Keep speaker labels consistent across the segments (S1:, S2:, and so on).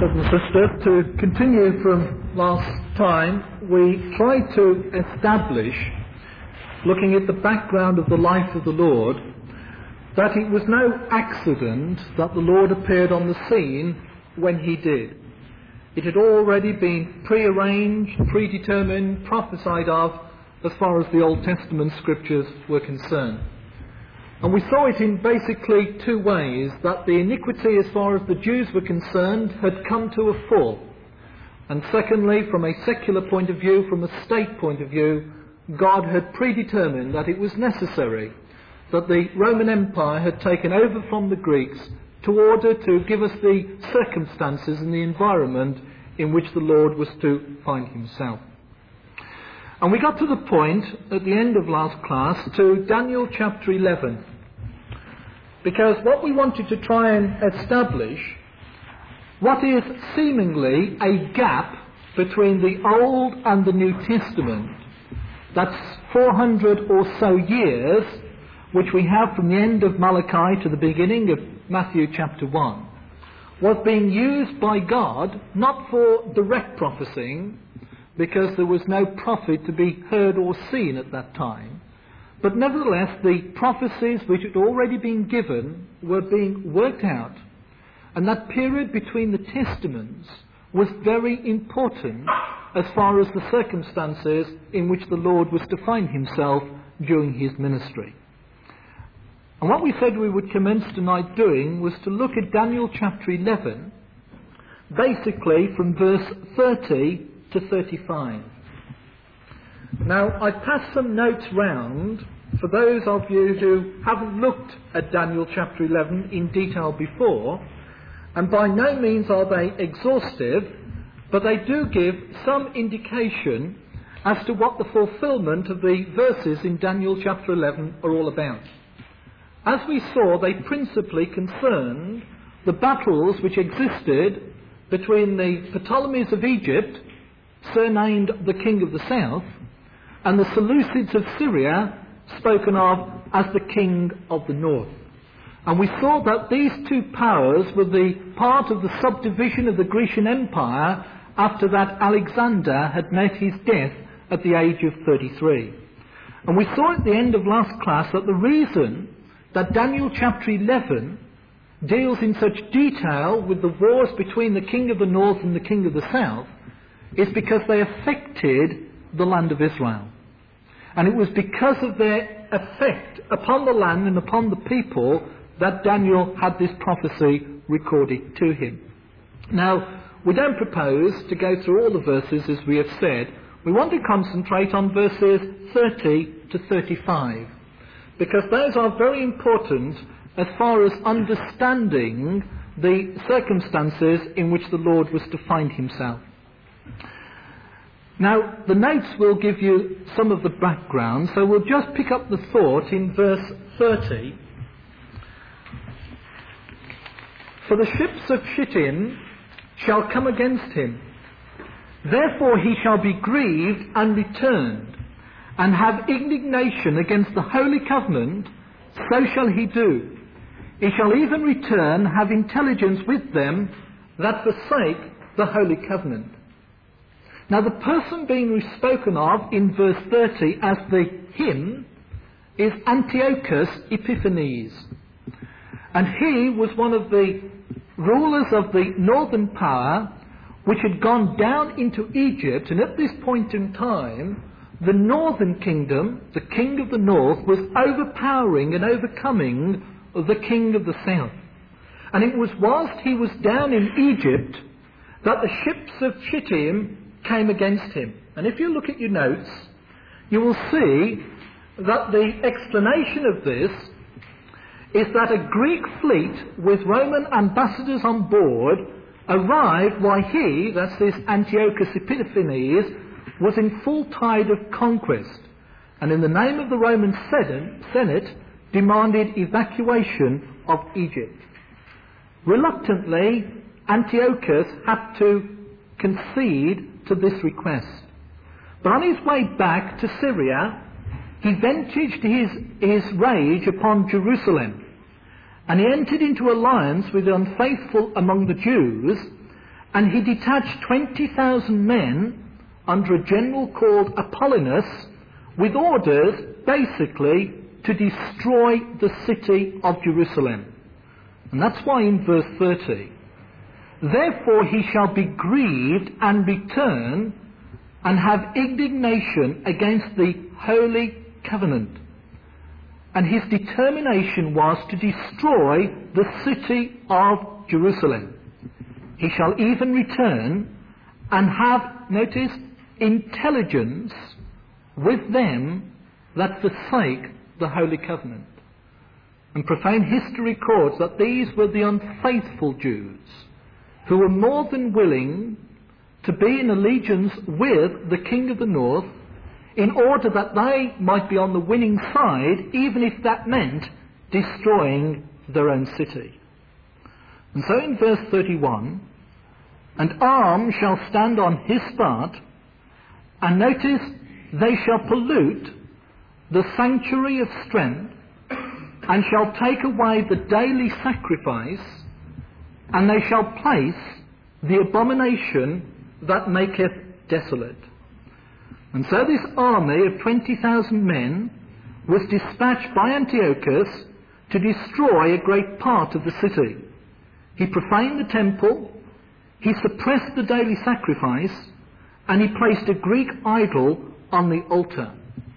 S1: brothers and sisters, to continue from last time, we tried to establish, looking at the background of the life of the Lord, that it was no accident that the Lord appeared on the scene when he did. It had already been prearranged, predetermined, prophesied of, as far as the Old Testament scriptures were concerned. And we saw it in basically two ways, that the iniquity as far as the Jews were concerned had come to a full. And secondly, from a secular point of view, from a state point of view, God had predetermined that it was necessary that the Roman Empire had taken over from the Greeks to order to give us the circumstances and the environment in which the Lord was to find himself. And we got to the point at the end of last class to Daniel chapter 11, because what we wanted to try and establish, what is seemingly a gap between the Old and the New Testament, that's 400 or so years, which we have from the end of Malachi to the beginning of Matthew chapter 1, was being used by God not for direct prophesying, because there was no prophet to be heard or seen at that time, but nevertheless the prophecies which had already been given were being worked out, and that period between the testaments was very important as far as the circumstances in which the Lord was to find himself during his ministry. And what we said we would commence tonight doing was to look at Daniel chapter 11, basically from verse 30 to 35. Now, I've passed some notes round for those of you who haven't looked at Daniel chapter 11 in detail before, and by no means are they exhaustive, but they do give some indication as to what the fulfillment of the verses in Daniel chapter 11 are all about. As we saw, they principally concerned the battles which existed between the Ptolemies of Egypt, surnamed the King of the South, and the Seleucids of Syria, spoken of as the King of the North. And we saw that these two powers were the part of the subdivision of the Grecian Empire after that Alexander had met his death at the age of 33. And we saw at the end of last class that the reason that Daniel chapter 11 deals in such detail with the wars between the King of the North and the King of the South is because they affected the land of Israel. And it was because of their effect upon the land and upon the people that Daniel had this prophecy recorded to him. Now, we don't propose to go through all the verses as we have said. We want to concentrate on verses 30 to 35, because those are very important as far as understanding the circumstances in which the Lord was to find himself. Now, the notes will give you some of the background, so we'll just pick up the thought in verse 30. For the ships of Shittim shall come against him. Therefore he shall be grieved and returned, and have indignation against the holy covenant, so shall he do. He shall even return, have intelligence with them that forsake the holy covenant. Now, the person being spoken of in verse 30 as the him is Antiochus Epiphanes. And he was one of the rulers of the northern power which had gone down into Egypt, and at this point in time, the northern kingdom, the king of the north, was overpowering and overcoming the king of the south. And it was whilst he was down in Egypt that the ships of Shittim came against him. And if you look at your notes, you will see that the explanation of this is that a Greek fleet with Roman ambassadors on board arrived while he, that's this Antiochus Epiphanes, was in full tide of conquest, and in the name of the Roman Senate demanded evacuation of Egypt. Reluctantly, Antiochus had to concede to this request. But on his way back to Syria, he vented his rage upon Jerusalem, and he entered into alliance with the unfaithful among the Jews, and he detached 20,000 men under a general called Apollonius with orders basically to destroy the city of Jerusalem. And that's why in verse 30, therefore he shall be grieved and return and have indignation against the holy covenant. And his determination was to destroy the city of Jerusalem. He shall even return and have, notice, intelligence with them that forsake the holy covenant. And profane history records that these were the unfaithful Jews who were more than willing to be in allegiance with the king of the north in order that they might be on the winning side, even if that meant destroying their own city. And so in verse 31, and arm shall stand on his part, and notice, they shall pollute the sanctuary of strength, and shall take away the daily sacrifice, and they shall place the abomination that maketh desolate. And so this army of 20,000 men was dispatched by Antiochus to destroy a great part of the city. He profaned the temple, he suppressed the daily sacrifice, and he placed a Greek idol on the altar.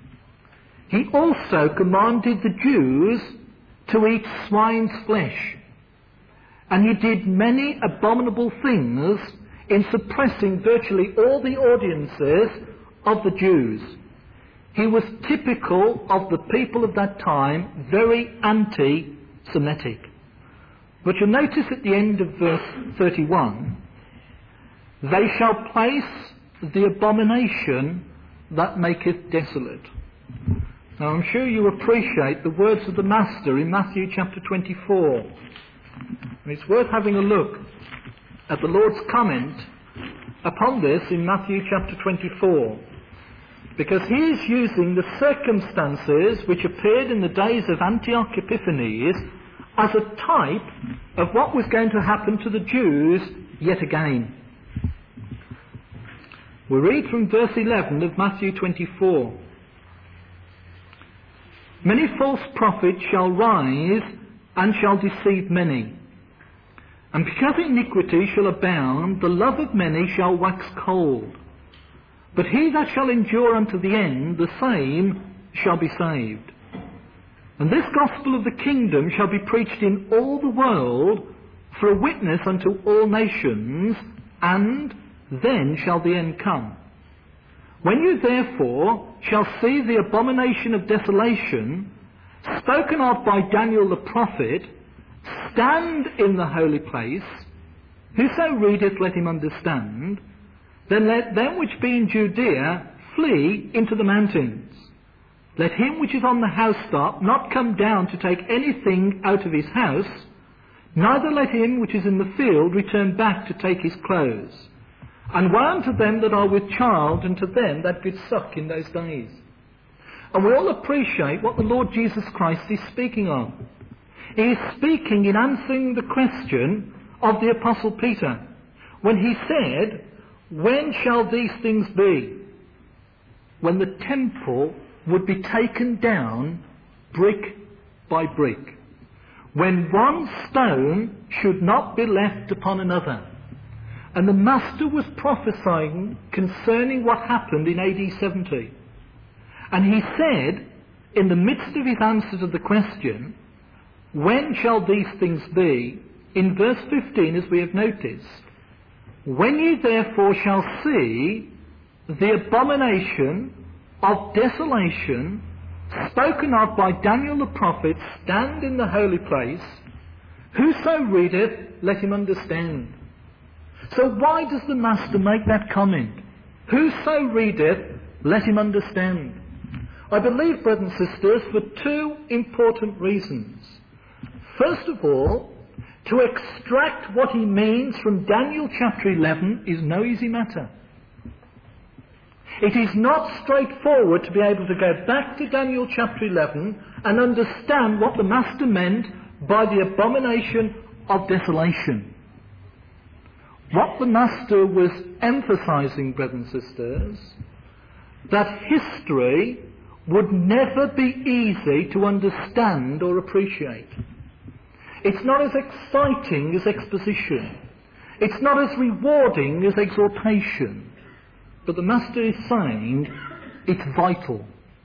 S1: He also commanded the Jews to eat swine's flesh, and he did many abominable things in suppressing virtually all the audiences of the Jews. He was typical of the people of that time, very anti-Semitic. But you'll notice at the end of verse 31, they shall place the abomination that maketh desolate. Now I'm sure you appreciate the words of the Master in Matthew chapter 24. And it's worth having a look at the Lord's comment upon this in Matthew chapter 24. Because he is using the circumstances which appeared in the days of Antioch Epiphanes as a type of what was going to happen to the Jews yet again. We read from verse 11 of Matthew 24. Many false prophets shall rise and shall deceive many. And because iniquity shall abound, the love of many shall wax cold. But he that shall endure unto the end, the same shall be saved. And this gospel of the kingdom shall be preached in all the world for a witness unto all nations, and then shall the end come. When you therefore shall see the abomination of desolation, spoken of by Daniel the prophet, stand in the holy place, whoso readeth let him understand, then let them which be in Judea flee into the mountains. Let him which is on the housetop not come down to take anything out of his house, neither let him which is in the field return back to take his clothes. And woe unto them that are with child, and to them that give suck in those days. And we all appreciate what the Lord Jesus Christ is speaking of. He is speaking in answering the question of the Apostle Peter, when he said, when shall these things be? When the temple would be taken down brick by brick. When one stone should not be left upon another. And the Master was prophesying concerning what happened in AD 70. And he said, in the midst of his answer to the question, when shall these things be? In verse 15, as we have noticed, when ye therefore shall see the abomination of desolation spoken of by Daniel the prophet stand in the holy place, whoso readeth, let him understand. So why does the Master make that comment? Whoso readeth, let him understand. I believe, brothers and sisters, for two important reasons. First of all, to extract what he means from Daniel chapter 11 is no easy matter. It is not straightforward to be able to go back to Daniel chapter 11 and understand what the Master meant by the abomination of desolation. what the Master was emphasizing, brothers and sisters, that history would never be easy to understand or appreciate. It's not as exciting as exposition. It's not as rewarding as exhortation. But the Master is saying it's vital.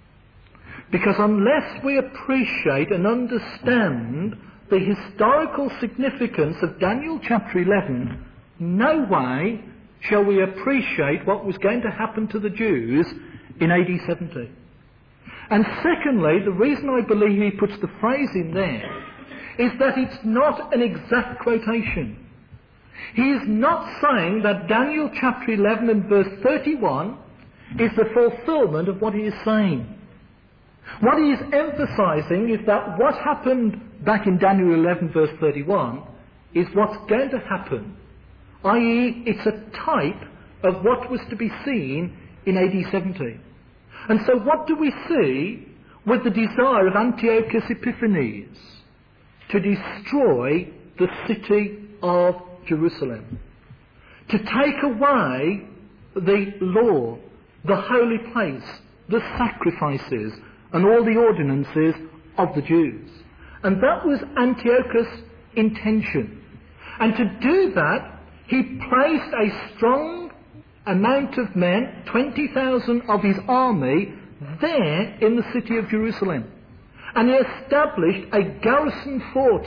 S1: Because unless we appreciate and understand the historical significance of Daniel chapter 11, no way shall we appreciate what was going to happen to the Jews in AD 70. And secondly, the reason I believe he puts the phrase in there is that it's not an exact quotation. He is not saying that Daniel chapter 11 and verse 31 is the fulfillment of what he is saying. What he is emphasizing is that what happened back in Daniel 11 verse 31 is what's going to happen, i.e. it's a type of what was to be seen in AD 70. And so what do we see with the desire of Antiochus Epiphanes? To destroy the city of Jerusalem. To take away the law, the holy place, the sacrifices, and all the ordinances of the Jews. And that was Antiochus' intention. And to do that, he placed a strong amount of men, 20,000 of his army, there in the city of Jerusalem. And he established a garrison fort.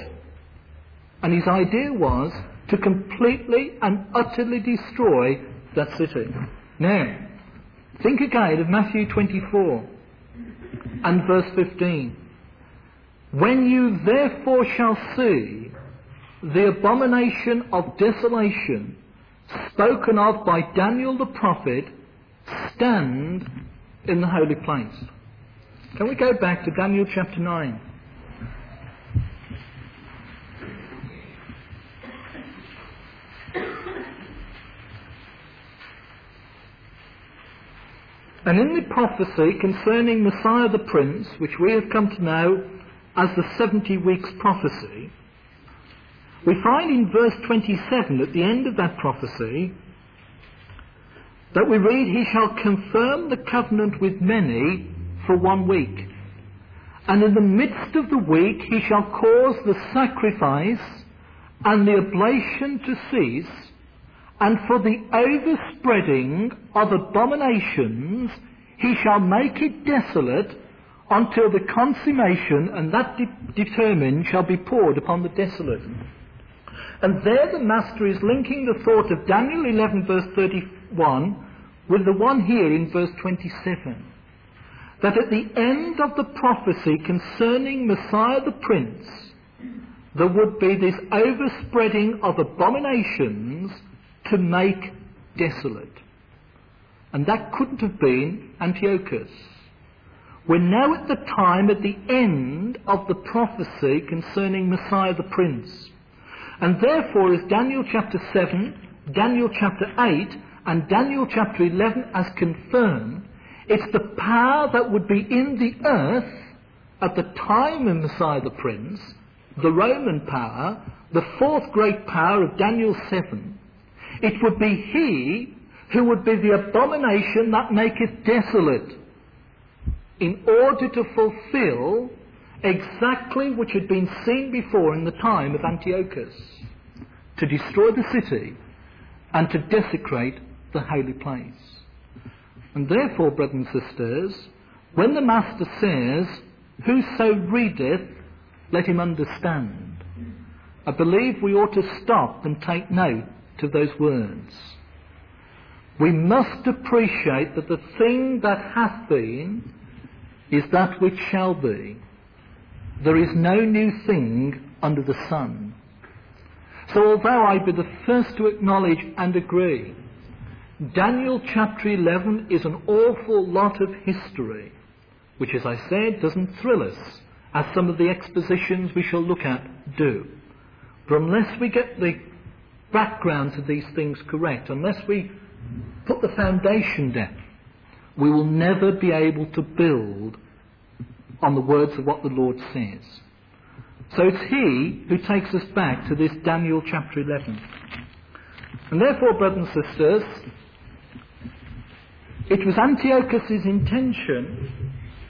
S1: And his idea was to completely and utterly destroy that city. Now, think again of Matthew 24 and verse 15. When you therefore shall see the abomination of desolation spoken of by Daniel the prophet, stand in the holy place. Can we go back to Daniel chapter 9? And in the prophecy concerning Messiah the Prince, which we have come to know as the 70 weeks prophecy, we find in verse 27 at the end of that prophecy that we read, he shall confirm the covenant with many for 1 week. And in the midst of the week he shall cause the sacrifice and the oblation to cease, and for the overspreading of abominations he shall make it desolate until the consummation, and that determined shall be poured upon the desolate. And there the Master is linking the thought of Daniel 11 verse 31 with the one here in verse 27. That at the end of the prophecy concerning Messiah the Prince, there would be this overspreading of abominations to make desolate. And that couldn't have been Antiochus. We're now at the time at the end of the prophecy concerning Messiah the Prince. And therefore, as Daniel chapter 7, Daniel chapter 8, and Daniel chapter 11 as confirmed, it's the power that would be in the earth at the time of Messiah the Prince, the Roman power, the fourth great power of Daniel 7. It would be he who would be the abomination that maketh desolate, in order to fulfill exactly which had been seen before in the time of Antiochus, to destroy the city and to desecrate the holy place. And therefore, brothers and sisters, when the Master says, whoso readeth, let him understand, I believe we ought to stop and take note of those words. We must appreciate that the thing that hath been is that which shall be. There is no new thing under the sun. So although I be the first to acknowledge and agree, Daniel chapter 11 is an awful lot of history, which, as I said, doesn't thrill us, as some of the expositions we shall look at do. But unless we get the backgrounds of these things correct, unless we put the foundation down, we will never be able to build on the words of what the Lord says. So it's he who takes us back to this Daniel chapter 11. And therefore, brothers and sisters, it was Antiochus' intention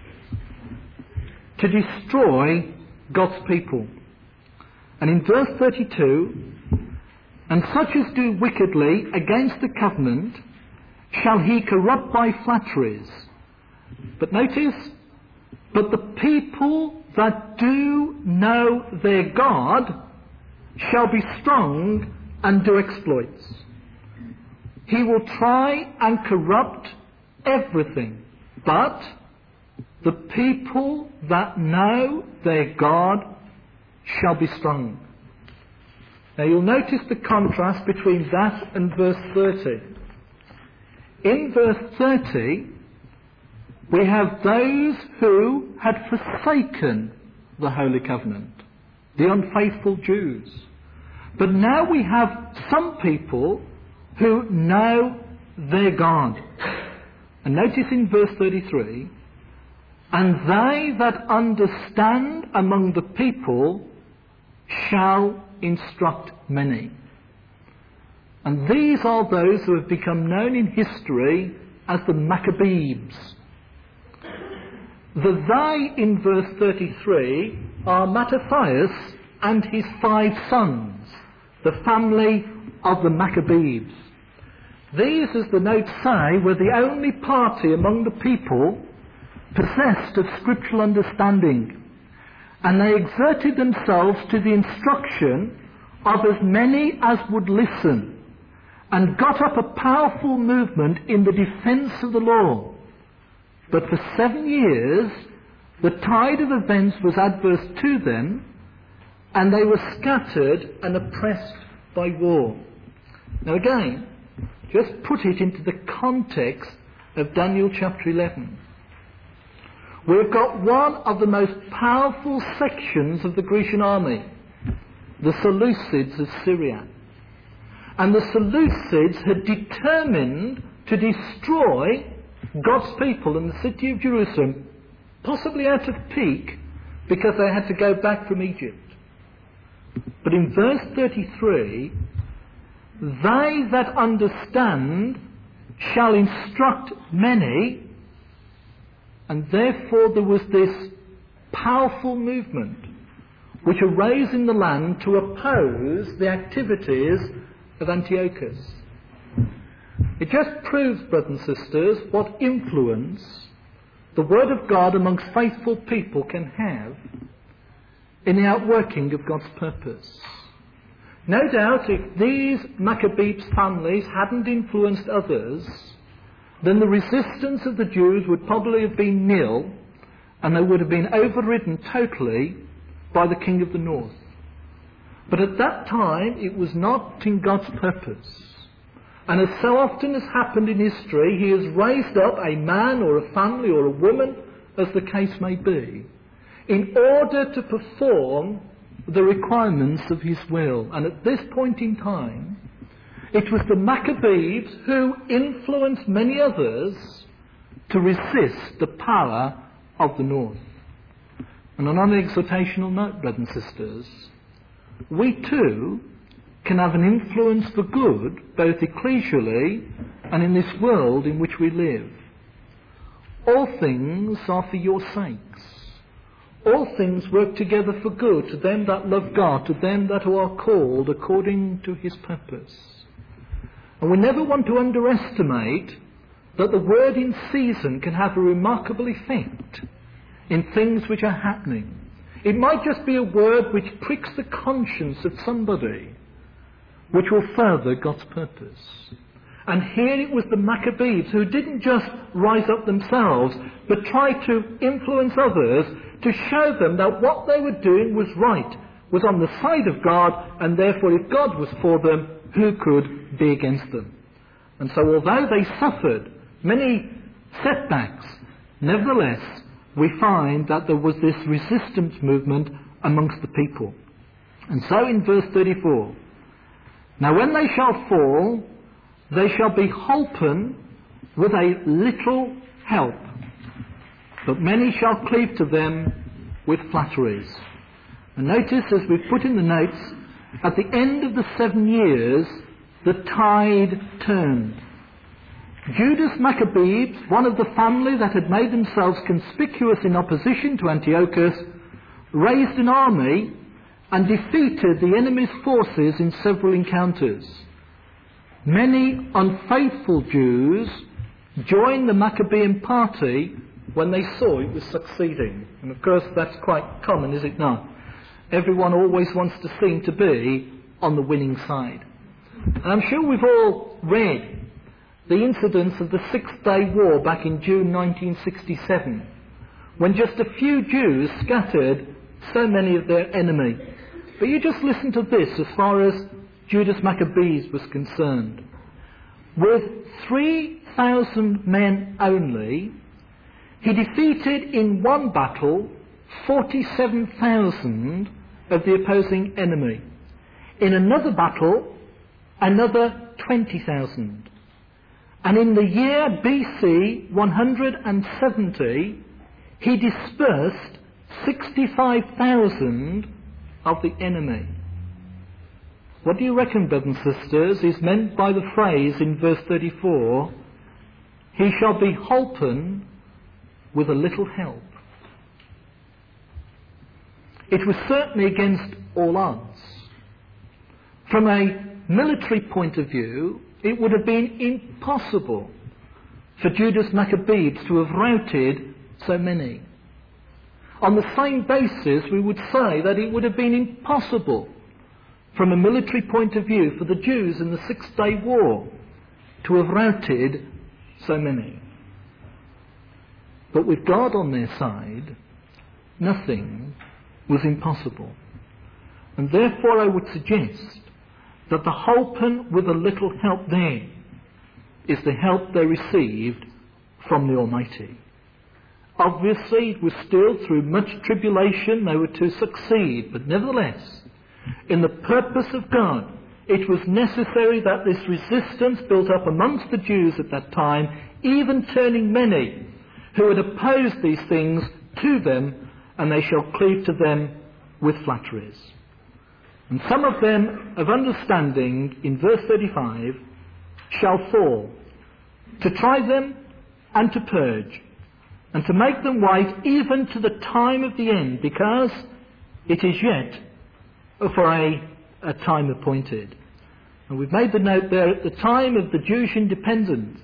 S1: to destroy God's people. And in verse 32, and such as do wickedly against the covenant shall he corrupt by flatteries. But notice, but the people that do know their God shall be strong and do exploits. He will try and corrupt everything, but the people that know their God shall be strong. Now you'll notice the contrast between that and verse 30. In verse 30, we have those who had forsaken the Holy Covenant, the unfaithful Jews. But now we have some people who know their God. And notice in verse 33, and they that understand among the people shall instruct many. And these are those who have become known in history as the Maccabees. The they in verse 33 are Mattathias and his 5 sons, the family of the Maccabees. These, as the notes say, were the only party among the people possessed of scriptural understanding, and they exerted themselves to the instruction of as many as would listen, and got up a powerful movement in the defence of the law. But for 7 years the tide of events was adverse to them, and they were scattered and oppressed by war. Now again, just put it into the context of Daniel chapter 11. We've got one of the most powerful sections of the Grecian army, the Seleucids of Syria. And the Seleucids had determined to destroy God's people in the city of Jerusalem, possibly out of pique, because they had to go back from Egypt. But in verse 33, they that understand shall instruct many, and therefore there was this powerful movement which arose in the land to oppose the activities of Antiochus. It just proves, brothers and sisters, what influence the Word of God amongst faithful people can have in the outworking of God's purpose. No doubt if these Maccabees families hadn't influenced others, then the resistance of the Jews would probably have been nil, and they would have been overridden totally by the king of the north. But at that time it was not in God's purpose. And as so often has happened in history, he has raised up a man or a family or a woman, as the case may be, in order to perform the requirements of his will. And at this point in time, it was the Maccabees who influenced many others to resist the power of the north. And on an exhortational note, brothers and sisters, we too can have an influence for good, both ecclesially and in this world in which we live. All things are for your sakes. All things work together for good to them that love God, to them that are called according to his purpose. And we never want to underestimate that the word in season can have a remarkable effect in things which are happening. It might just be a word which pricks the conscience of somebody, which will further God's purpose. And here it was the Maccabees who didn't just rise up themselves, but tried to influence others to show them that what they were doing was right, was on the side of God, and therefore if God was for them, who could be against them? And so although they suffered many setbacks, nevertheless we find that there was this resistance movement amongst the people. And so in verse 34, now when they shall fall, they shall be holpen with a little help, but many shall cleave to them with flatteries. And notice, as we've put in the notes, at the end of the 7 years, the tide turned. Judas Maccabees, one of the family that had made themselves conspicuous in opposition to Antiochus, raised an army and defeated the enemy's forces in several encounters. Many unfaithful Jews joined the Maccabean party when they saw it was succeeding. And of course that's quite common, is it not? Everyone always wants to seem to be on the winning side. And I'm sure we've all read the incidents of the Six-Day War back in June 1967, when just a few Jews scattered so many of their enemy. But you just listen to this as far as Judas Maccabees was concerned. With 3,000 men only, he defeated in one battle 47,000 of the opposing enemy. In another battle, another 20,000. And in the year BC 170, he dispersed 65,000 of the enemy. What do you reckon, brothers and sisters, is meant by the phrase in verse 34, he shall be holpen with a little help? It was certainly against all odds. From a military point of view, it would have been impossible for Judas Maccabees to have routed so many. On the same basis, we would say that it would have been impossible from a military point of view for the Jews in the Six-Day War to have routed so many. But with God on their side, nothing was impossible. And therefore I would suggest that the holpen with a little help there is the help they received from the Almighty. Obviously, it was still through much tribulation they were to succeed, but nevertheless, in the purpose of God, it was necessary that this resistance built up amongst the Jews at that time, even turning many who had opposed these things to them, and they shall cleave to them with flatteries. And some of them of understanding, in verse 35, shall fall, to try them and to purge, and to make them white even to the time of the end, because it is yet for a time appointed. And we've made the note there, at the time of the Jewish independence,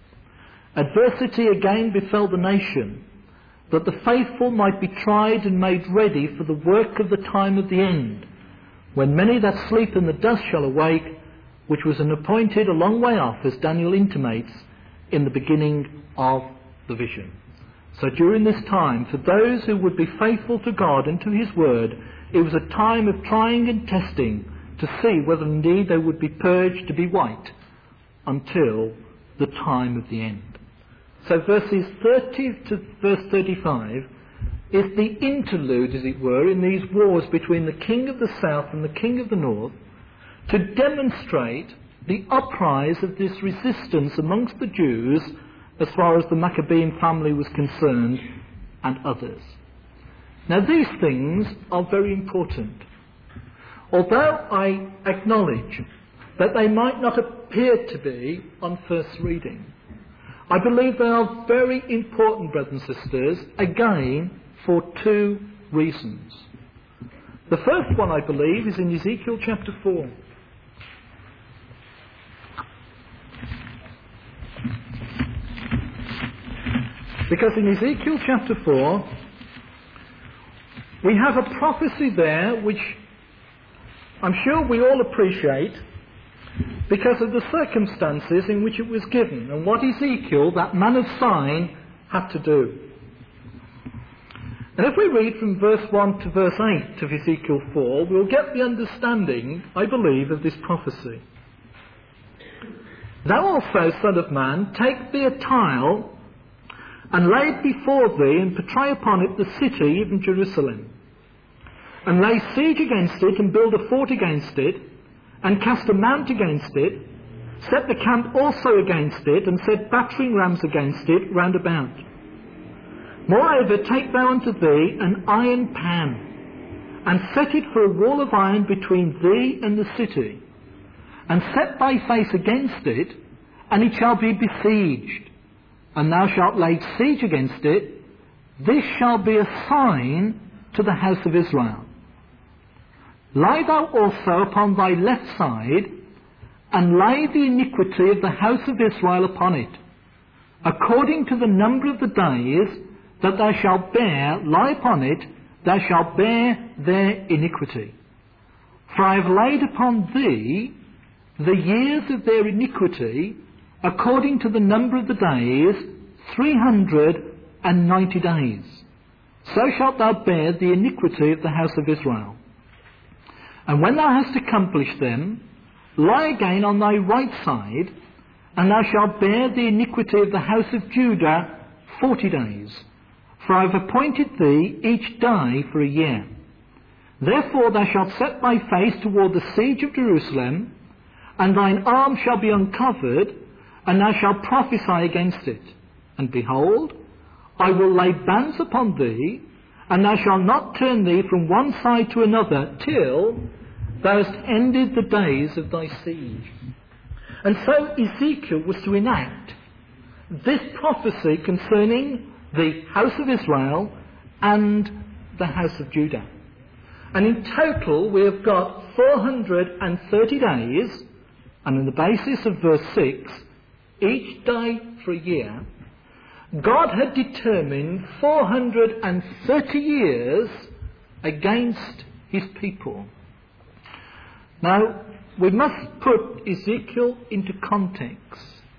S1: adversity again befell the nation, that the faithful might be tried and made ready for the work of the time of the end, when many that sleep in the dust shall awake, which was an appointed a long way off, as Daniel intimates in the beginning of the vision. So during this time, for those who would be faithful to God and to His Word, it was a time of trying and testing to see whether indeed they would be purged to be white until the time of the end. So verses 30 to verse 35 is the interlude, as it were, in these wars between the king of the south and the king of the north, to demonstrate the uprise of this resistance amongst the Jews as far as the Maccabean family was concerned and others. Now these things are very important. Although I acknowledge that they might not appear to be on first reading, I believe they are very important, brothers and sisters, again, for two reasons. The first one, I believe, is in Ezekiel chapter 4. Because in Ezekiel chapter 4, we have a prophecy there which I'm sure we all appreciate because of the circumstances in which it was given and what Ezekiel, that man of sign, had to do. And if we read from verse 1 to verse 8 of Ezekiel 4, we'll get the understanding, I believe, of this prophecy. Thou also, son of man, take thee a tile and lay it before thee, and portray upon it the city, even Jerusalem. And lay siege against it, and build a fort against it, and cast a mount against it, set the camp also against it, and set battering rams against it round about. Moreover, take thou unto thee an iron pan, and set it for a wall of iron between thee and the city. and set thy face against it, and it shall be besieged, and thou shalt lay siege against it, this shall be a sign to the house of Israel. Lie thou also upon thy left side, and lay the iniquity of the house of Israel upon it, according to the number of the days that thou shalt bear, lie upon it, thou shalt bear their iniquity. For I have laid upon thee the years of their iniquity, according to the number of the days, 390 days. So shalt thou bear the iniquity of the house of Israel. And when thou hast accomplished them, lie again on thy right side, and thou shalt bear the iniquity of the house of Judah 40 days. For I have appointed thee each day for a year. Therefore thou shalt set thy face toward the siege of Jerusalem, and thine arm shall be uncovered, and thou shalt prophesy against it. And behold, I will lay bands upon thee, and thou shalt not turn thee from one side to another, till thou hast ended the days of thy siege. And so Ezekiel was to enact this prophecy concerning the house of Israel and the house of Judah. And in total we have got 430 days, and on the basis of verse 6, each day for a year, God had determined 430 years against his people. Now, we must put Ezekiel into context.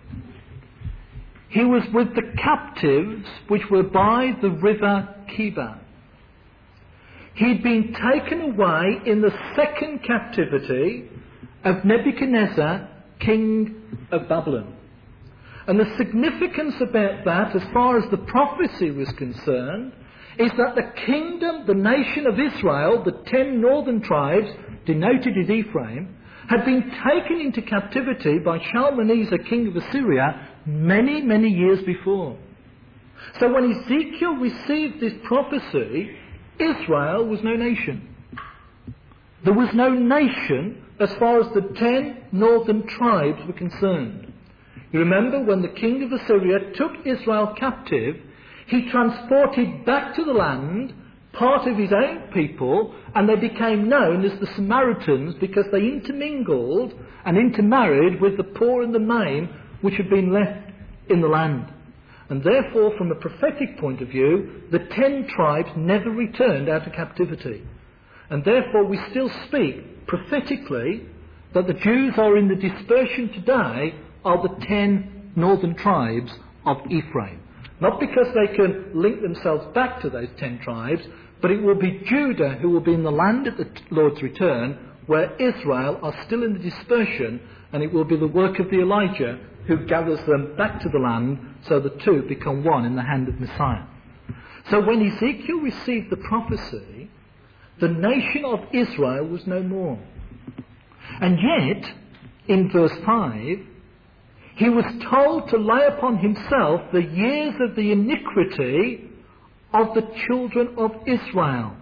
S1: He was with the captives which were by the river Chebar. He'd been taken away in the second captivity of Nebuchadnezzar, king of Babylon. And the significance about that, as far as the prophecy was concerned, is that the kingdom, the nation of Israel, the 10 northern tribes, denoted as Ephraim, had been taken into captivity by Shalmaneser, king of Assyria, many, many years before. So when Ezekiel received this prophecy, Israel was no nation. There was no nation as far as the 10 northern tribes were concerned. You remember when the king of Assyria took Israel captive, he transported back to the land part of his own people, and they became known as the Samaritans because they intermingled and intermarried with the poor and the maim which had been left in the land. And therefore, from a prophetic point of view, the 10 tribes never returned out of captivity. And therefore we still speak prophetically that the Jews are in the dispersion today of the 10 northern tribes of Ephraim. Not because they can link themselves back to those 10 tribes, but it will be Judah who will be in the land at the Lord's return, where Israel are still in the dispersion, and it will be the work of the Elijah who gathers them back to the land, so the two become one in the hand of Messiah. So when Ezekiel received the prophecy, the nation of Israel was no more. And yet, in verse 5, he was told to lay upon himself the years of the iniquity of the children of Israel.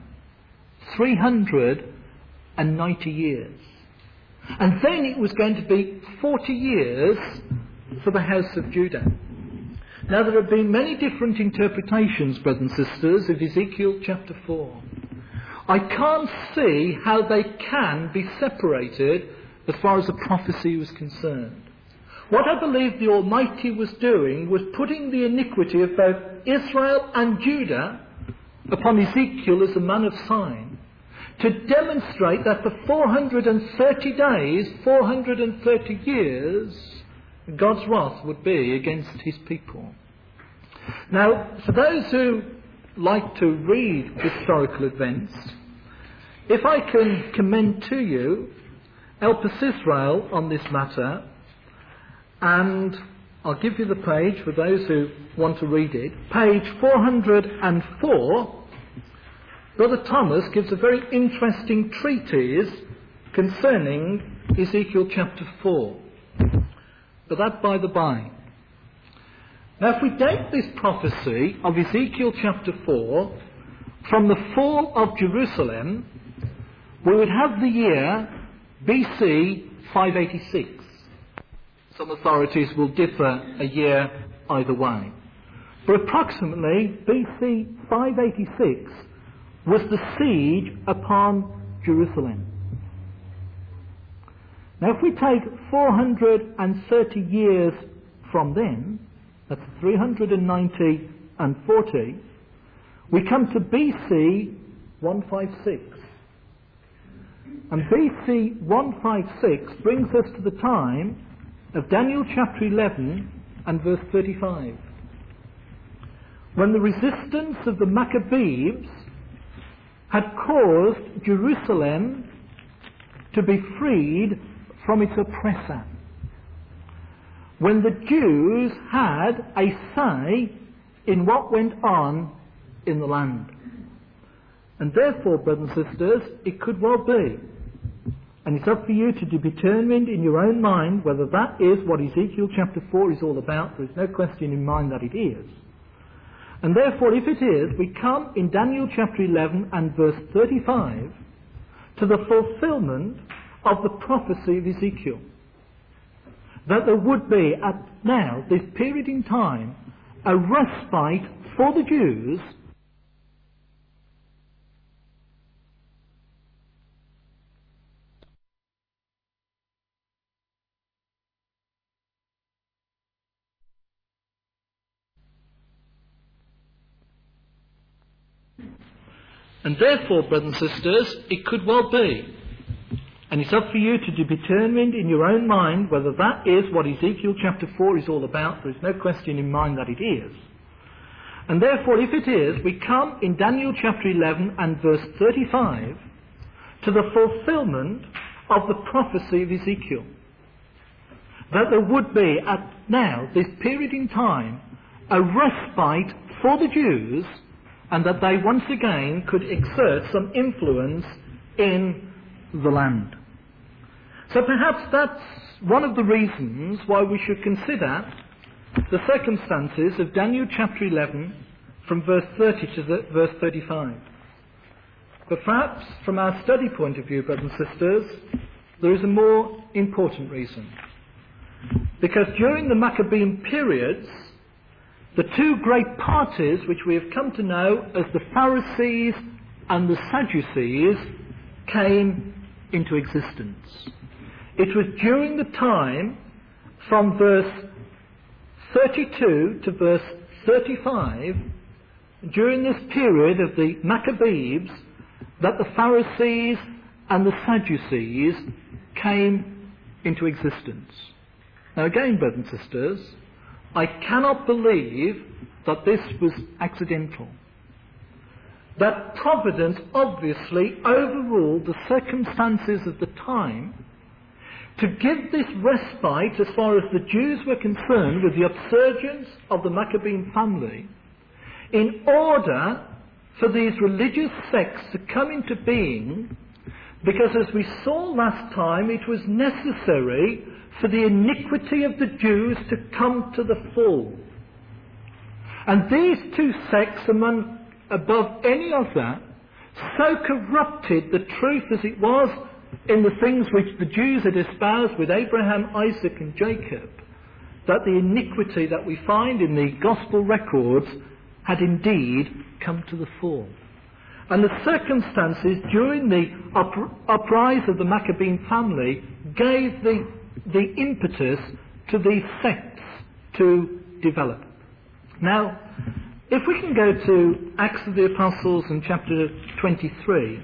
S1: 390 years. And then it was going to be 40 years for the house of Judah. Now there have been many different interpretations, brothers and sisters, of Ezekiel chapter 4. I can't see how they can be separated as far as the prophecy was concerned. What I believe the Almighty was doing was putting the iniquity of both Israel and Judah upon Ezekiel as a man of sign, to demonstrate that for 430 days, 430 years, God's wrath would be against his people. Now, for those who like to read historical events, if I can commend to you Elpis Israel on this matter, and I'll give you the page for those who want to read it. Page 404, Brother Thomas gives a very interesting treatise concerning Ezekiel chapter 4. But that by the by. Now if we date this prophecy of Ezekiel chapter 4 from the fall of Jerusalem, we would have the year BC 586. Some authorities will differ a year either way. But approximately BC 586 was the siege upon Jerusalem. Now if we take 430 years from then, that's 390 and 40, we come to BC 156. And BC 156 brings us to the time of Daniel chapter 11 and verse 35, when the resistance of the Maccabees had caused Jerusalem to be freed from its oppressor, when the Jews had a say in what went on in the land. And therefore, brothers and sisters, it could well be, and it's up for you to determine in your own mind whether that is what Ezekiel chapter 4 is all about. There is no question in mind that it is. And therefore, if it is, we come in Daniel chapter 11 and verse 35 to the fulfillment of the prophecy of Ezekiel, that there would be at now, this period in time, a respite for the Jews And therefore, brothers and sisters, it could well be, and it's up for you to determine in your own mind whether that is what Ezekiel chapter 4 is all about. There is no question in mind that it is. And therefore, if it is, we come in Daniel chapter 11 and verse 35 to the fulfillment of the prophecy of Ezekiel, that there would be at now, this period in time, a respite for the Jews, and that they once again could exert some influence in the land. So perhaps that's one of the reasons why we should consider the circumstances of Daniel chapter 11 from verse 30 to verse 35. But perhaps from our study point of view, brothers and sisters, there is a more important reason. Because during the Maccabean periods, the two great parties which we have come to know as the Pharisees and the Sadducees came into existence. It was during the time from verse 32 to verse 35, during this period of the Maccabees, that the Pharisees and the Sadducees came into existence. Now again, brothers and sisters, I cannot believe that this was accidental. That providence obviously overruled the circumstances of the time to give this respite as far as the Jews were concerned with the upsurgence of the Maccabean family, in order for these religious sects to come into being, because as we saw last time, it was necessary for the iniquity of the Jews to come to the full. And these two sects, above any other, so corrupted the truth as it was in the things which the Jews had espoused with Abraham, Isaac and Jacob, that the iniquity that we find in the gospel records had indeed come to the fore. And the circumstances during the uprise of the Maccabean family gave the impetus to these sects to develop. Now, if we can go to Acts of the Apostles in chapter 23,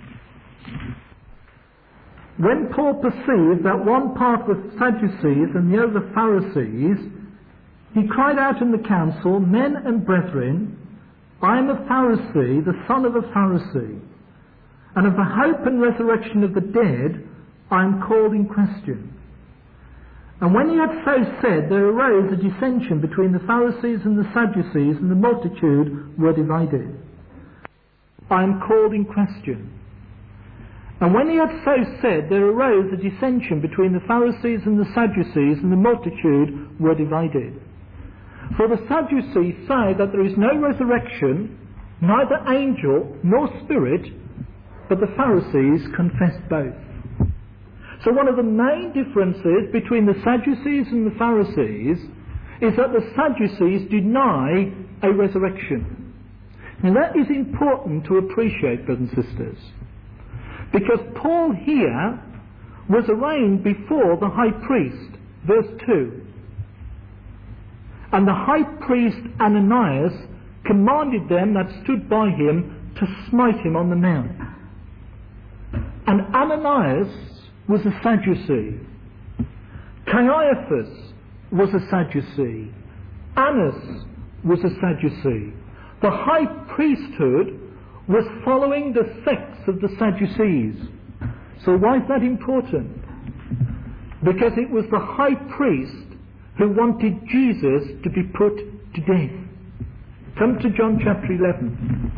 S1: when Paul perceived that one part was Sadducees and the other Pharisees, he cried out in the council, "Men and brethren, I am a Pharisee, the son of a Pharisee, and of the hope and resurrection of the dead I am called in question." And when he had so said, there arose a dissension between the Pharisees and the Sadducees, and the multitude were divided. I am called in question. And when he had so said, there arose a dissension between the Pharisees and the Sadducees, and the multitude were divided. For the Sadducees say that there is no resurrection, neither angel nor spirit, but the Pharisees confess both. So one of the main differences between the Sadducees and the Pharisees is that the Sadducees deny a resurrection. Now that is important to appreciate, brothers and sisters, because Paul here was arraigned before the high priest, verse 2. And the high priest Ananias commanded them that stood by him to smite him on the mouth. And Ananias was a Sadducee. Caiaphas was a Sadducee. Annas was a Sadducee. The high priesthood was following the sects of the Sadducees. So why is that important? Because it was the high priest who wanted Jesus to be put to death. Come to John chapter 11.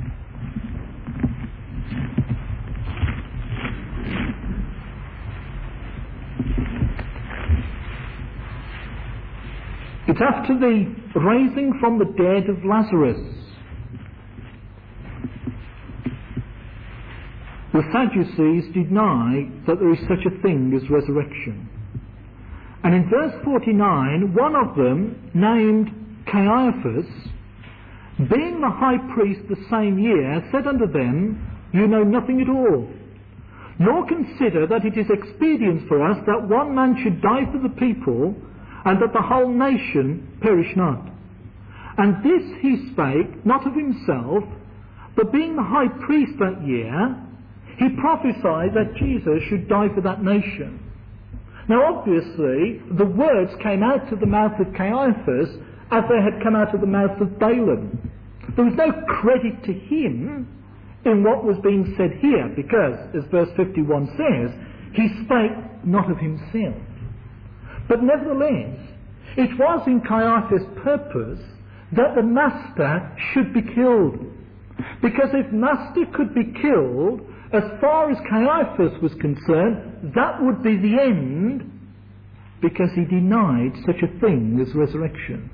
S1: It's after the raising from the dead of Lazarus. The Sadducees deny that there is such a thing as resurrection. And in verse 49, one of them, named Caiaphas, being the high priest the same year, said unto them, You know nothing at all, nor consider that it is expedient for us that one man should die for the people, and that the whole nation perish not. And this he spake not of himself, but being the high priest that year, he prophesied that Jesus should die for that nation. Now obviously, the words came out of the mouth of Caiaphas as they had come out of the mouth of Balaam. There was no credit to him in what was being said here, because, as verse 51 says, he spake not of himself. But nevertheless, it was in Caiaphas' purpose that the master should be killed. Because if master could be killed, as far as Caiaphas was concerned, that would be the end, because he denied such a thing as resurrection.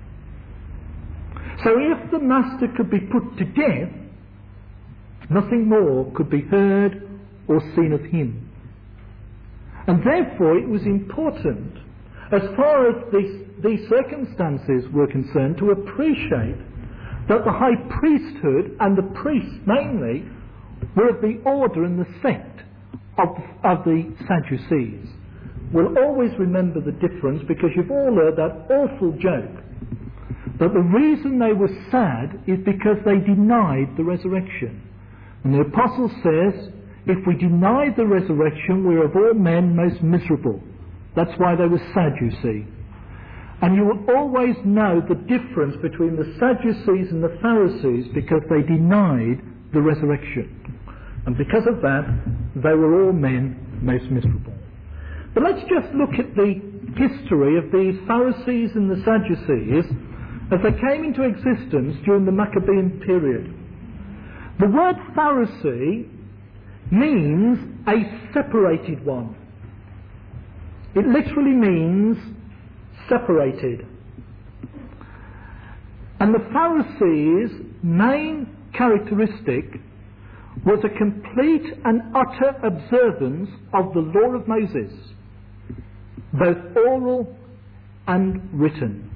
S1: So if the master could be put to death, nothing more could be heard or seen of him. And therefore it was important, as far as these circumstances were concerned, to appreciate that the high priesthood and the priests mainly were of the order and the sect of the Sadducees. We'll always remember the difference, because you've all heard that awful joke that the reason they were sad is because they denied the resurrection. And the apostle says, if we deny the resurrection, we're of all men most miserable. That's why they were sad, you see. And you will always know the difference between the Sadducees and the Pharisees, because they denied the resurrection. And because of that, they were all men most miserable. But let's just look at the history of these Pharisees and the Sadducees as they came into existence during the Maccabean period. The word Pharisee means a separated one. It literally means separated. And the Pharisees' main characteristic was a complete and utter observance of the law of Moses, both oral and written.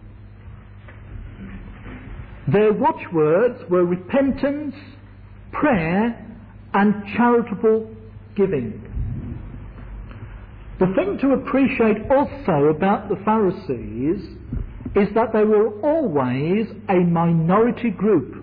S1: Their watchwords were repentance, prayer, and charitable giving. The thing to appreciate also about the Pharisees is that they were always a minority group.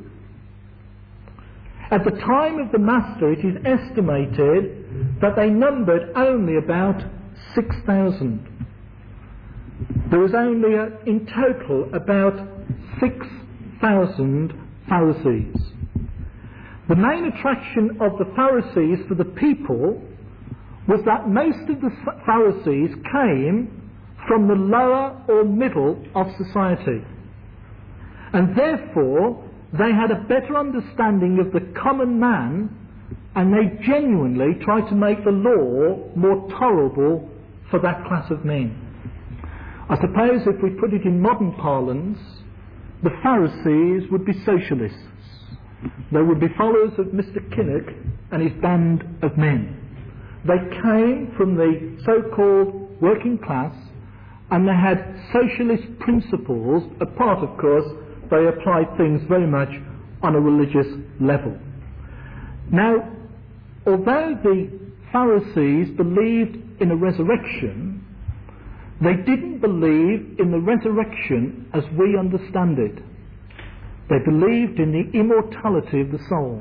S1: At the time of the Master, it is estimated that they numbered only about 6,000. There was only, in total, about 6,000 Pharisees. The main attraction of the Pharisees for the people was that most of the Pharisees came from the lower or middle of society. And therefore, they had a better understanding of the common man, and they genuinely tried to make the law more tolerable for that class of men. I suppose if we put it in modern parlance, the Pharisees would be socialists. They would be followers of Mr. Kinnock and his band of men. They came from the so-called working class, and they had socialist principles, apart, of course, they applied things very much on a religious level. Now, although the Pharisees believed in a resurrection, they didn't believe in the resurrection as we understand it. They believed in the immortality of the soul.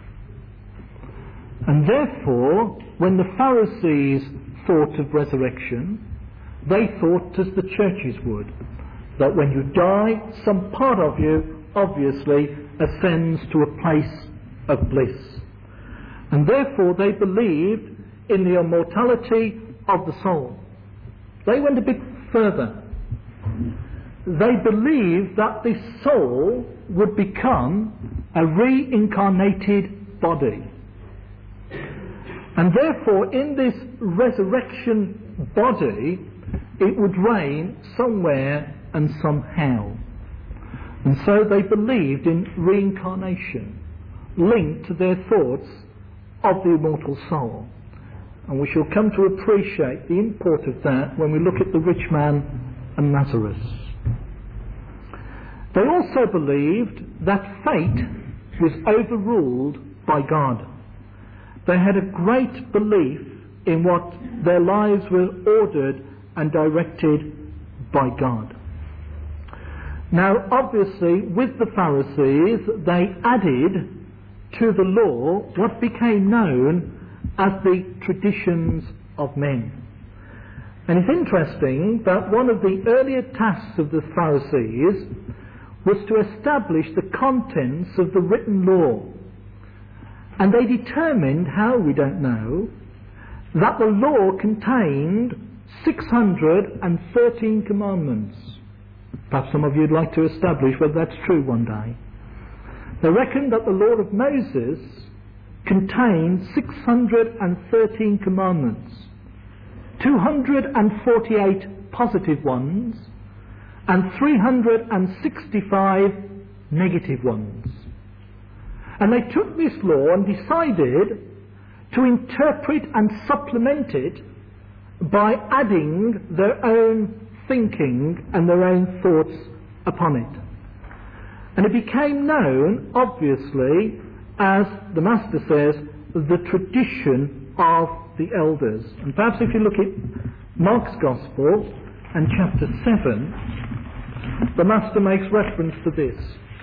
S1: And therefore, when the Pharisees thought of resurrection, they thought as the churches would, that when you die, some part of you obviously ascends to a place of bliss. And therefore they believed in the immortality of the soul. They went a bit further. They believed that the soul would become a reincarnated body. And therefore in this resurrection body, it would reign somewhere and somehow. And so they believed in reincarnation, linked to their thoughts of the immortal soul. And we shall come to appreciate the import of that when we look at the rich man and Lazarus. They also believed that fate was overruled by God. They had a great belief in what their lives were ordered and directed by God. Now, obviously, with the Pharisees, they added to the law what became known as the traditions of men. And it's interesting that one of the earlier tasks of the Pharisees was to establish the contents of the written law. And they determined, how we don't know, that the law contained 613 commandments. Perhaps some of you would like to establish whether that's true one day. They reckoned that the law of Moses contained 613 commandments, 248 positive ones, and 365 negative ones. And they took this law and decided to interpret and supplement it by adding their own thinking and their own thoughts upon it. And it became known, obviously, as the Master says, the tradition of the elders. And perhaps if you look at Mark's Gospel and chapter 7, the Master makes reference to this.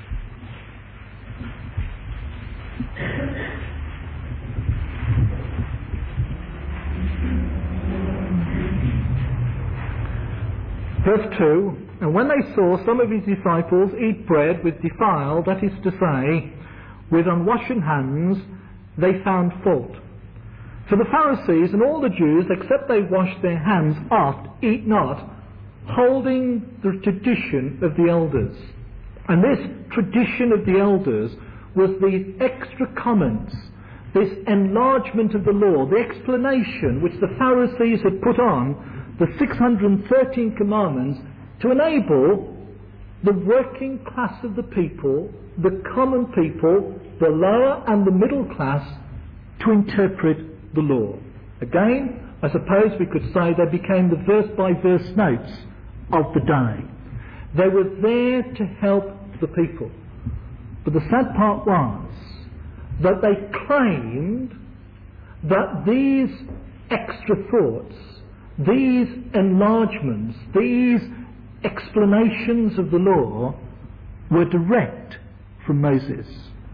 S1: Verse 2, and when they saw some of his disciples eat bread with defiled, that is to say, with unwashen hands, they found fault. For the Pharisees and all the Jews, except they wash their hands oft, eat not, holding the tradition of the elders. And this tradition of the elders was the extra comments, this enlargement of the law, the explanation which the Pharisees had put on the 613 commandments to enable the working class of the people, the common people, the lower and the middle class, to interpret the law. Again, I suppose we could say they became the verse-by-verse notes of the day. They were there to help the people. But the sad part was that they claimed that these extra thoughts, these enlargements, these explanations of the law were direct from Moses.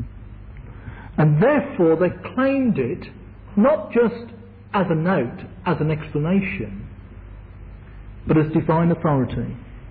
S1: And therefore they claimed it not just as a note, as an explanation, but as divine authority.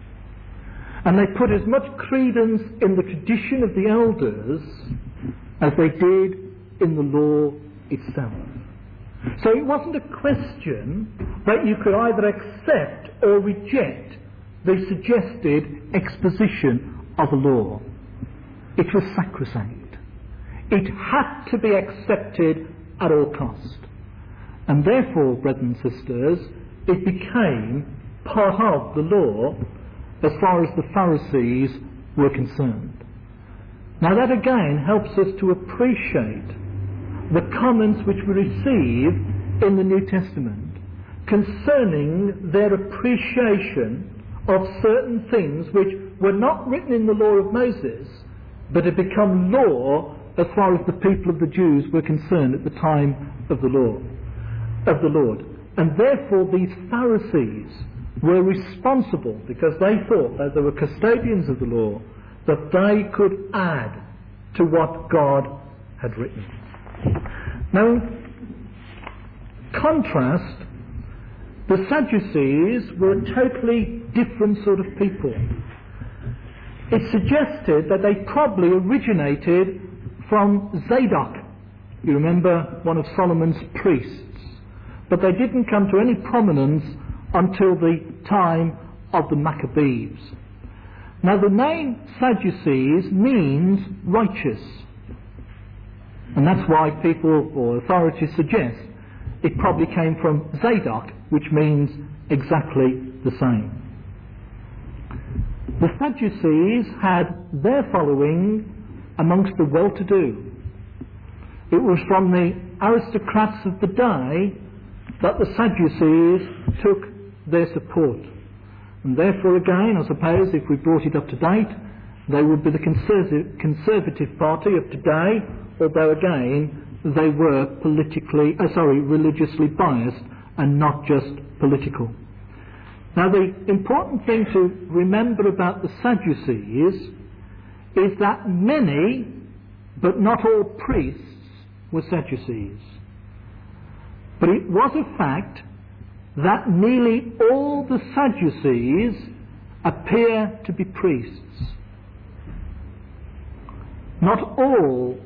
S1: And they put as much credence in the tradition of the elders as they did in the law itself. So it wasn't a question that you could either accept or reject the suggested exposition of a law. It was sacrosanct. It had to be accepted at all cost. And therefore, brothers and sisters, it became part of the law as far as the Pharisees were concerned. Now that again helps us to appreciate the comments which we receive in the New Testament concerning their appreciation of certain things which were not written in the law of Moses, but had become law as far as the people of the Jews were concerned at the time of the law of the Lord. And therefore these Pharisees were responsible, because they thought that they were custodians of the law, that they could add to what God had written. Now, in contrast, the Sadducees were a totally different sort of people. It suggested that they probably originated from Zadok. You remember, one of Solomon's priests. But they didn't come to any prominence until the time of the Maccabees. Now, the name Sadducees means righteous. And that's why people or authorities suggest it probably came from Zadok, which means exactly the same. The Sadducees had their following amongst the well-to-do. It was from the aristocrats of the day that the Sadducees took their support. And therefore, again, I suppose, if we brought it up to date, they would be the conservative party of today, although again, they were religiously biased and not just political. Now, the important thing to remember about the Sadducees is that many, but not all priests, were Sadducees. But it was a fact that nearly all the Sadducees appear to be priests. Not all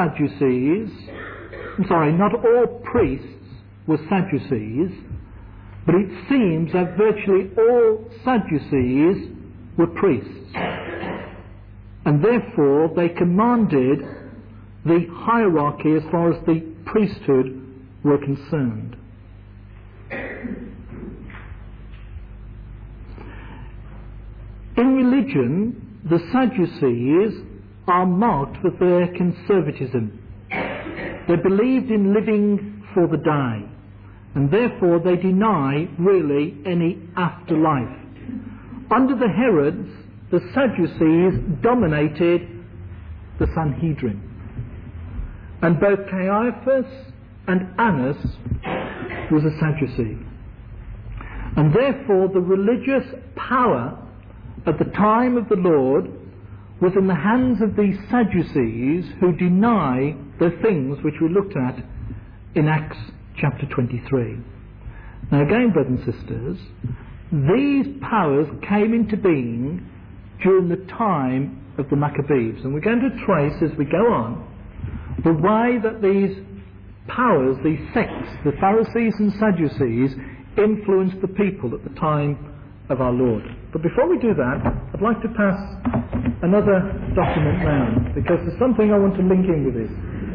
S1: priests were Sadducees, but it seems that virtually all Sadducees were priests. And therefore they commanded the hierarchy as far as the priesthood were concerned. In religion, the Sadducees are marked for their conservatism. They believed in living for the day, and therefore they deny really any afterlife. Under the Herods, the Sadducees dominated the Sanhedrin. And both Caiaphas and Annas was a Sadducee. And therefore the religious power at the time of the Lord was in the hands of these Sadducees who deny the things which we looked at in Acts chapter 23. Now again, brothers and sisters, these powers came into being during the time of the Maccabees. And we're going to trace as we go on the way that these powers, these sects, the Pharisees and Sadducees, influenced the people at the time of our Lord. But before we do that, I'd like to pass another document round, because there's something I want to link in with this.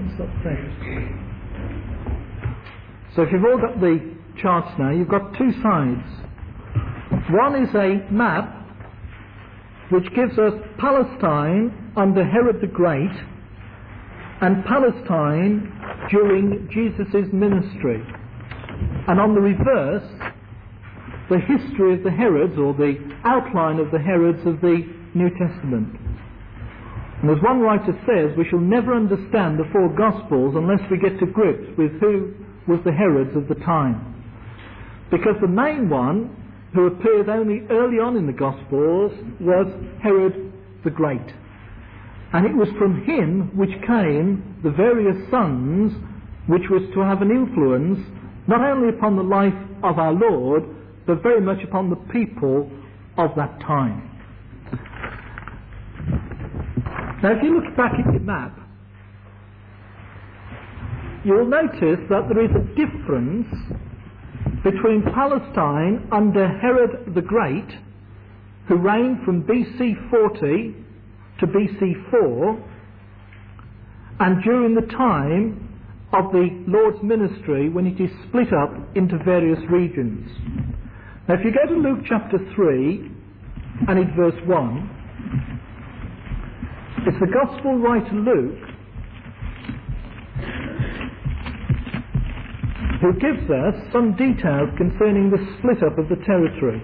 S1: So if you've all got the charts now, you've got two sides. One is a map which gives us Palestine under Herod the Great and Palestine during Jesus' ministry. And on the reverse, the history of the Herods, or the outline of the Herods of the New Testament. And as one writer says, we shall never understand the four Gospels unless we get to grips with who was the Herods of the time. Because the main one, who appeared only early on in the Gospels, was Herod the Great. And it was from him which came the various sons which was to have an influence not only upon the life of our Lord, but very much upon the people of that time. Now if you look back at your map, you'll notice that there is a difference between Palestine under Herod the Great, who reigned from BC 40 to BC 4, and during the time of the Lord's ministry, when it is split up into various regions. Now if you go to Luke chapter 3 and in verse 1, it's the Gospel writer Luke who gives us some details concerning the split up of the territory.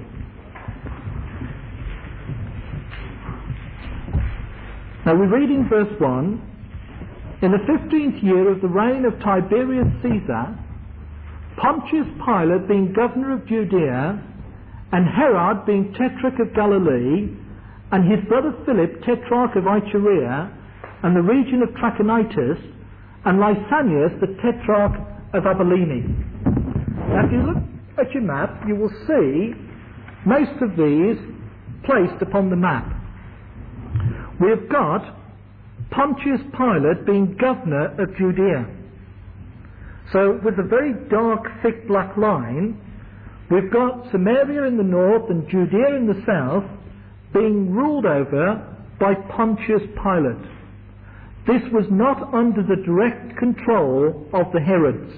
S1: Now we read in verse 1, in the 15th year of the reign of Tiberius Caesar, Pontius Pilate being governor of Judea, and Herod being tetrarch of Galilee, and his brother Philip tetrarch of Iturea, and the region of Trachonitis, and Lysanias the tetrarch of Abilene. Now if you look at your map, you will see most of these placed upon the map. We have got Pontius Pilate being governor of Judea. So with a very dark, thick black line, we've got Samaria in the north and Judea in the south being ruled over by Pontius Pilate. This was not under the direct control of the Herods.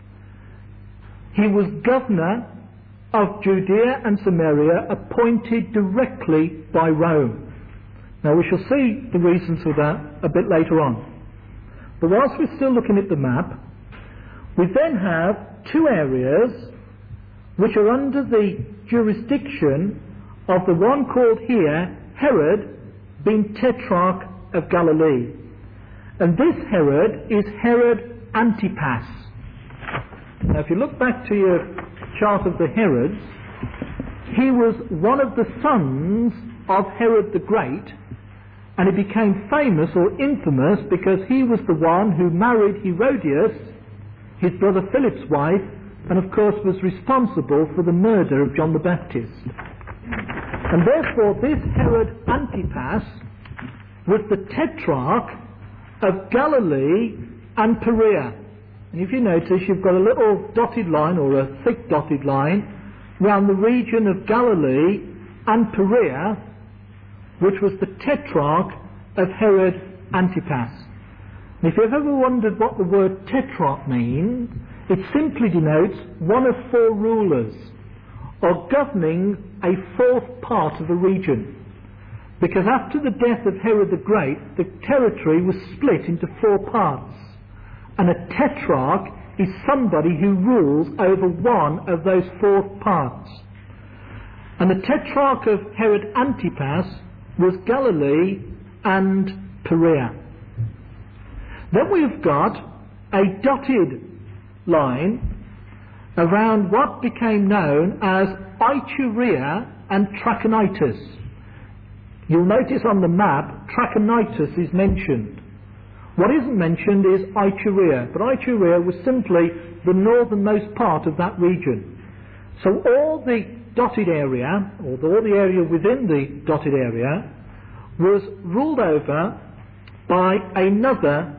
S1: He was governor of Judea and Samaria, appointed directly by Rome. Now we shall see the reasons for that a bit later on. But whilst we're still looking at the map, we then have two areas which are under the jurisdiction of the one called here Herod, being tetrarch of Galilee. And this Herod is Herod Antipas. Now if you look back to your chart of the Herods, he was one of the sons of Herod the Great, and he became famous or infamous because he was the one who married Herodias, his brother Philip's wife, and of course was responsible for the murder of John the Baptist. And therefore this Herod Antipas was the tetrarch of Galilee and Perea. And if you notice, you've got a little dotted line, or a thick dotted line, round the region of Galilee and Perea, which was the tetrarch of Herod Antipas. And if you've ever wondered what the word tetrarch means, it simply denotes one of four rulers, or governing a fourth part of a region. Because after the death of Herod the Great, the territory was split into four parts. And a tetrarch is somebody who rules over one of those four parts. And the tetrarch of Herod Antipas was Galilee and Perea. Then we've got a dotted line around what became known as Iturea and Trachonitis. You'll notice on the map, Trachonitis is mentioned. What isn't mentioned is Iturea, but Iturea was simply the northernmost part of that region. So all the dotted area, or all the area within the dotted area, was ruled over by another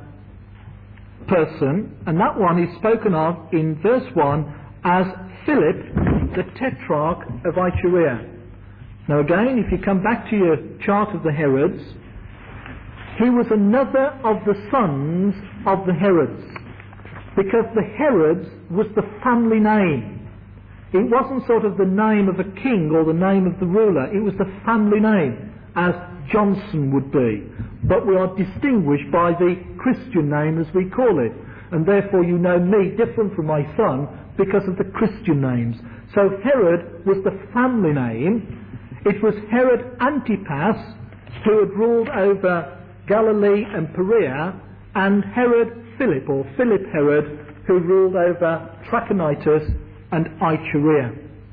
S1: person, and that one is spoken of in verse 1 as Philip, the tetrarch of Iturea. Now again, if you come back to your chart of the Herods, he was another of the sons of the Herods, because the Herods was the family name. It wasn't sort of the name of a king or the name of the ruler, it was the family name, as Johnson would be. But we are distinguished by the Christian name, as we call it. And therefore you know me different from my son because of the Christian names. So Herod was the family name. It was Herod Antipas who had ruled over Galilee and Perea, and Herod Philip, or Philip Herod, who ruled over Trachonitis and Iturea.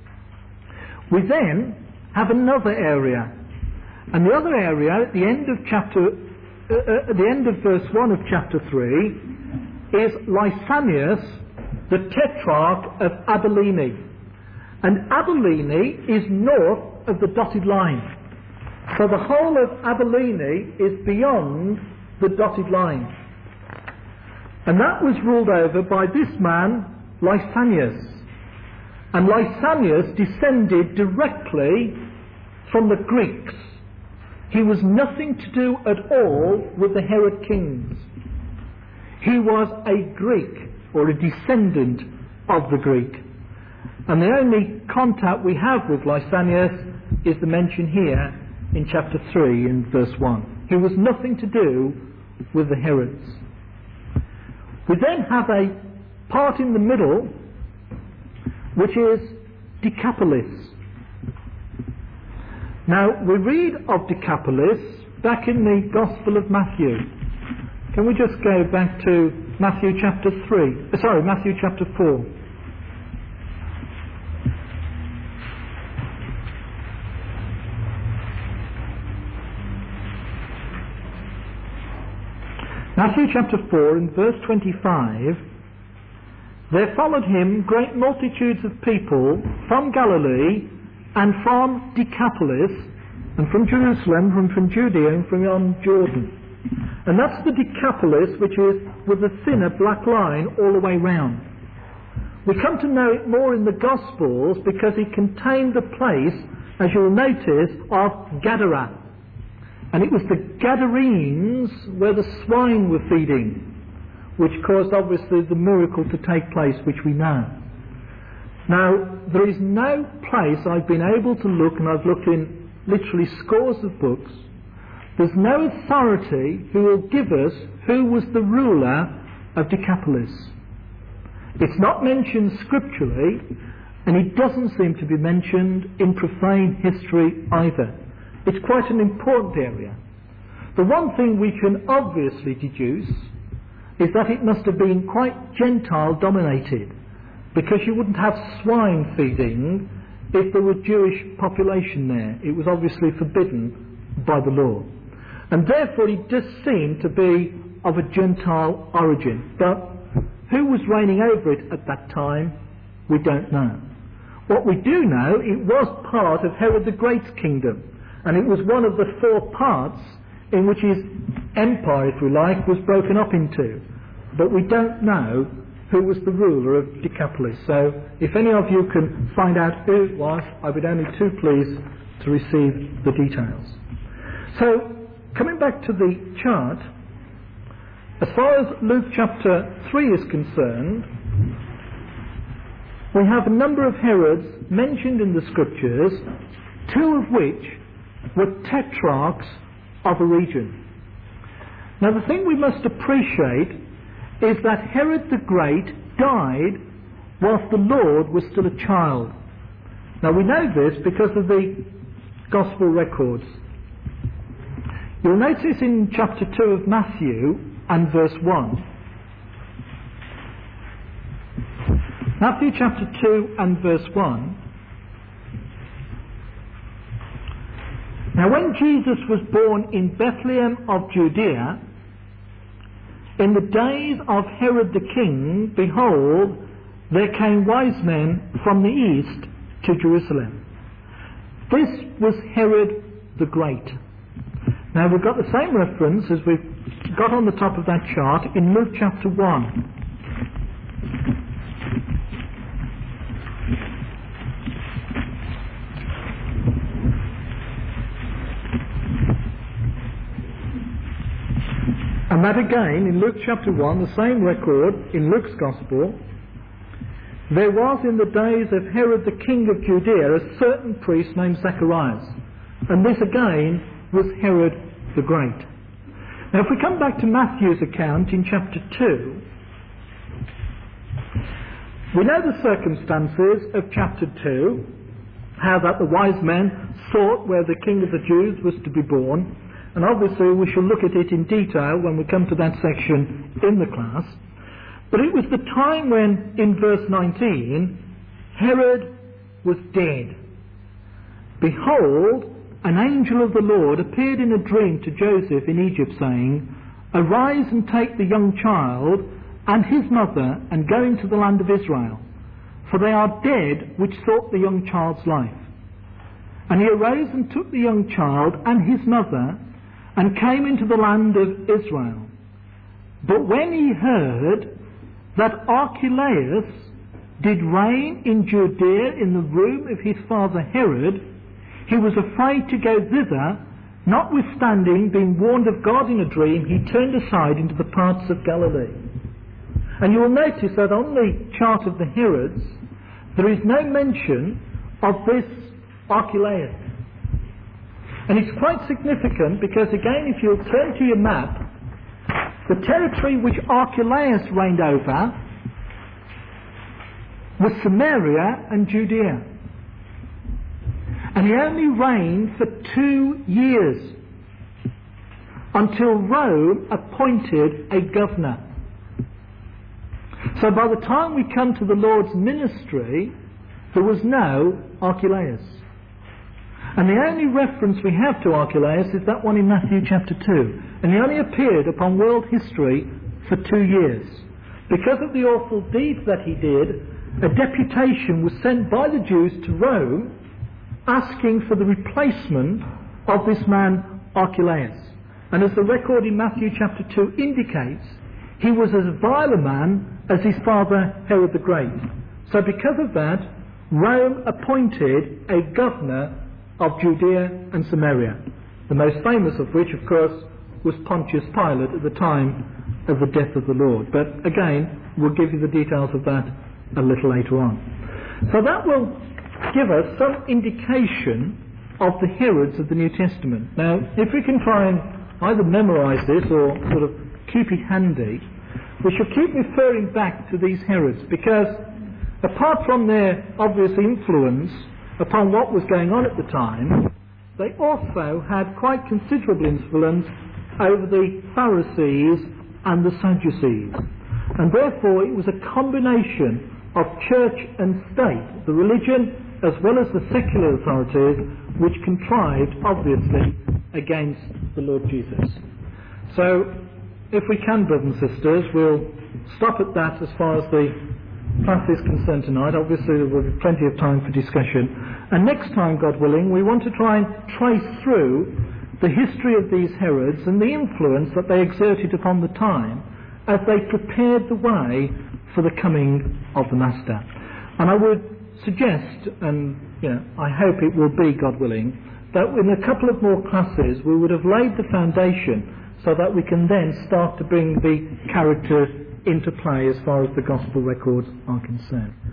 S1: We then have another area, and the other area at the end of verse 1 of chapter 3 is Lysanias, the tetrarch of Abilene. And Abilene is north of the dotted line. So the whole of Abilene is beyond the dotted line. And that was ruled over by this man, Lysanias. And Lysanias descended directly from the Greeks. He was nothing to do at all with the Herod kings. He was a Greek, or a descendant of the Greek. And the only contact we have with Lysanias is the mention here in chapter 3 in verse 1. He was nothing to do with the Herods. We then have a part in the middle which is Decapolis. Now, we read of Decapolis back in the Gospel of Matthew. Can we just go back to Matthew chapter 4. Matthew chapter 4 and verse 25, there followed him great multitudes of people from Galilee and from Decapolis and from Jerusalem, from Judea and from beyond Jordan. And that's the Decapolis, which is with a thinner black line all the way round. We come to know it more in the Gospels because it contained the place, as you'll notice, of Gadara. And it was the Gadarenes where the swine were feeding, which caused obviously the miracle to take place, which we know. Now, there is no place I've been able to look, and I've looked in literally scores of books, there's no authority who will give us who was the ruler of Decapolis. It's not mentioned scripturally, and it doesn't seem to be mentioned in profane history either. It's quite an important area. The one thing we can obviously deduce is that it must have been quite Gentile dominated, because you wouldn't have swine feeding if there were Jewish population there. It was obviously forbidden by the law. And therefore it does seem to be of a Gentile origin. But who was reigning over it at that time, we don't know. What we do know, it was part of Herod the Great's kingdom. And it was one of the four parts in which his empire, if we like, was broken up into. But we don't know who was the ruler of Decapolis. So if any of you can find out who it was, I would only too pleased to receive the details. So, coming back to the chart, as far as Luke chapter 3 is concerned, we have a number of Herods mentioned in the scriptures, two of which were tetrarchs of a region. Now the thing we must appreciate is that Herod the Great died whilst the Lord was still a child. Now we know this because of the Gospel records. You'll notice in chapter 2 of Matthew and verse 1. Matthew chapter 2 and verse 1. Now when Jesus was born in Bethlehem of Judea, in the days of Herod the king, behold, there came wise men from the east to Jerusalem. This was Herod the Great. Now we've got the same reference as we've got on the top of that chart in Luke chapter 1. And that again, in Luke chapter 1, the same record in Luke's Gospel, there was in the days of Herod the king of Judea a certain priest named Zacharias. And this again was Herod the Great. Now if we come back to Matthew's account in chapter 2, we know the circumstances of chapter 2, how that the wise men sought where the king of the Jews was to be born. And obviously we shall look at it in detail when we come to that section in the class. But it was the time when, in verse 19, Herod was dead. Behold, an angel of the Lord appeared in a dream to Joseph in Egypt, saying, Arise and take the young child and his mother and go into the land of Israel, for they are dead which sought the young child's life. And he arose and took the young child and his mother and came into the land of Israel. But when he heard that Archelaus did reign in Judea in the room of his father Herod, he was afraid to go thither, notwithstanding being warned of God in a dream, he turned aside into the parts of Galilee. And you will notice that on the chart of the Herods, there is no mention of this Archelaus. And it's quite significant because, again, if you'll turn to your map, the territory which Archelaus reigned over was Samaria and Judea. And he only reigned for 2 years until Rome appointed a governor. So by the time we come to the Lord's ministry, there was no Archelaus. And the only reference we have to Archelaus is that one in Matthew chapter 2. And he only appeared upon world history for 2 years. Because of the awful deeds that he did, a deputation was sent by the Jews to Rome asking for the replacement of this man Archelaus. And as the record in Matthew chapter 2 indicates, he was as vile a man as his father Herod the Great. So because of that, Rome appointed a governor of Judea and Samaria, the most famous of which, of course, was Pontius Pilate at the time of the death of the Lord. But again, we'll give you the details of that a little later on. So that will give us some indication of the Herods of the New Testament. Now, if we can try and either memorize this or sort of keep it handy, we shall keep referring back to these Herods, because apart from their obvious influence upon what was going on at the time, they also had quite considerable influence over the Pharisees and the Sadducees. And therefore it was a combination of church and state, the religion as well as the secular authorities, which contrived, obviously, against the Lord Jesus. So, if we can, brothers and sisters, we'll stop at that as far as the class is concerned tonight. Obviously there will be plenty of time for discussion. And next time, God willing, we want to try and trace through the history of these Herods and the influence that they exerted upon the time as they prepared the way for the coming of the Master. And I would suggest, and I hope it will be, God willing, that in a couple of more classes we would have laid the foundation so that we can then start to bring the characters into play as far as the Gospel records are concerned.